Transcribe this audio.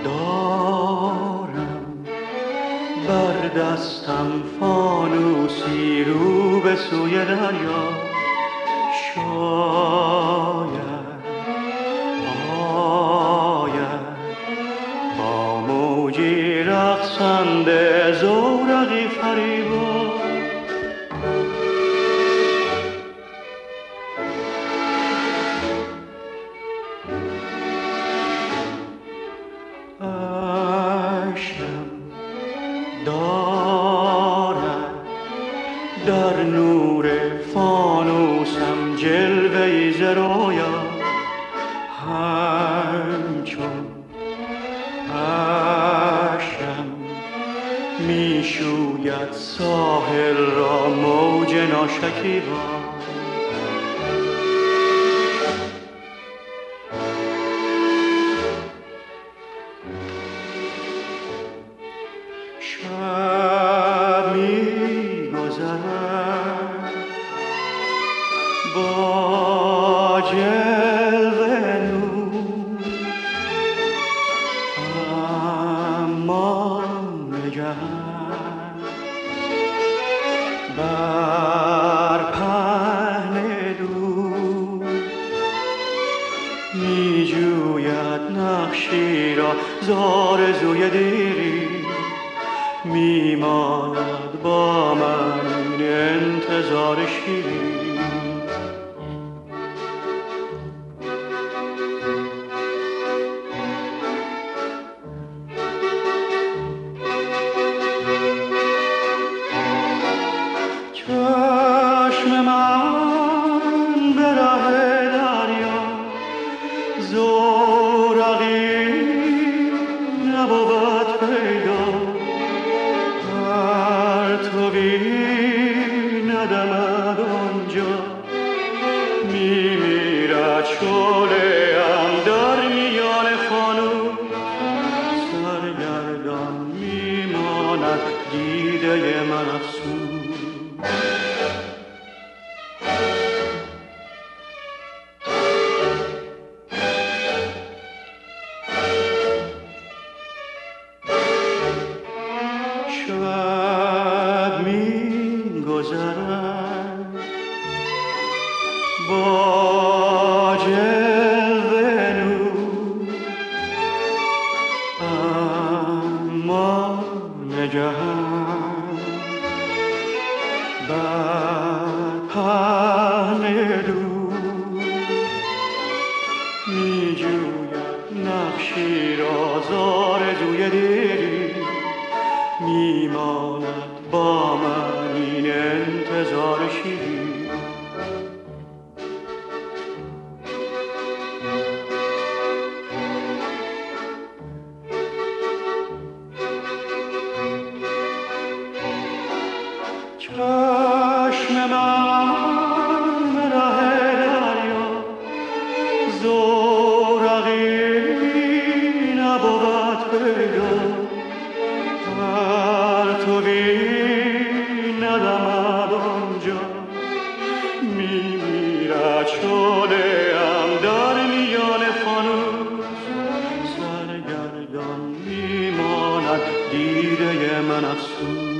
دارم بر دستم فانوسی رو به سوی دریا، شاید آید با موجی رقصنده زورقی فریبا. عشقم دارد در نور فانوسم جلوه‌ای ز رویا، همچون اشکم می شوید ساحل را موج ناشکیبا. شب می گذرد با جلوه نور، اما نگهد بر پهن دور، می جوید نقشی را زآرزوی دیری، می ماند با من این انتظار شیرین. چشم من به ره دریا زورقی نبود پیدا، پرتوی ندمد آنجا، می میرد شعله‌ام در میان فانوس، سرگردان می ماند دیده من افسوس. شب می گذرد با جلوه نور، اما نگهد بر پهن دور، می جوید نقشی را زآرزوی دیری، می ماند با من این انتظار شیرین. چشم من به ره دریا زورقی نبود پیدا، پرتوی ندمد آنجا، می میرد شعله‌ام در میان فانوس، سرگردان می ماند دیده من افسوس.